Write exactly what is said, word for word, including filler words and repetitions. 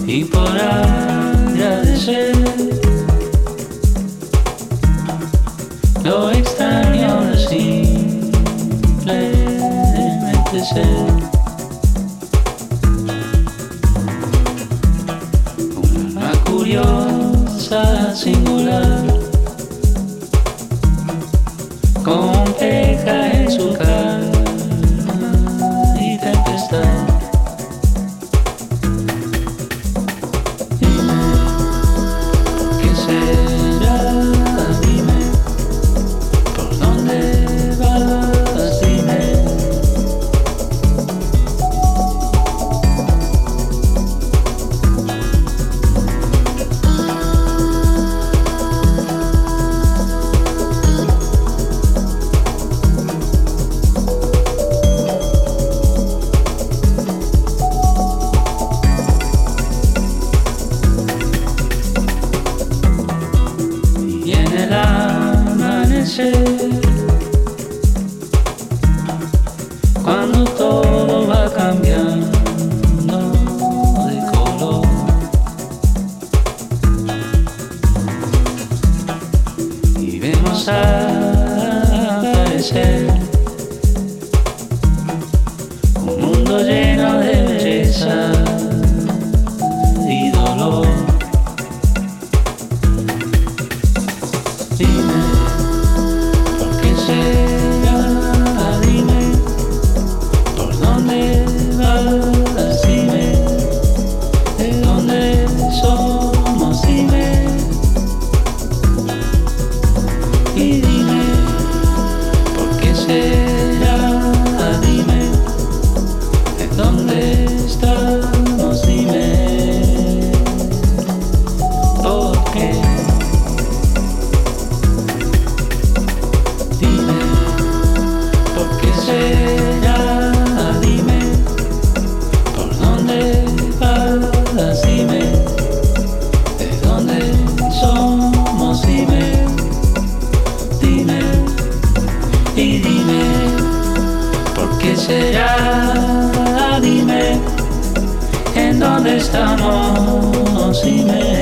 y por agradecer lo extraño de simplemente ser una curiosa singular compleja en su calma y tempestad. Cuando todo va cambiando de color y vemos aparecer un mundo lleno de belleza y dolor. Dime, ¿por qué será? Dime, ¿por dónde vas? Dime, ¿de dónde somos? Dime, y dime, ¿por qué será? Dime, ¿de dónde estamos? Dime, ¿por qué? Y dime, ¿por qué será? Dime, ¿en dónde estamos? Dime.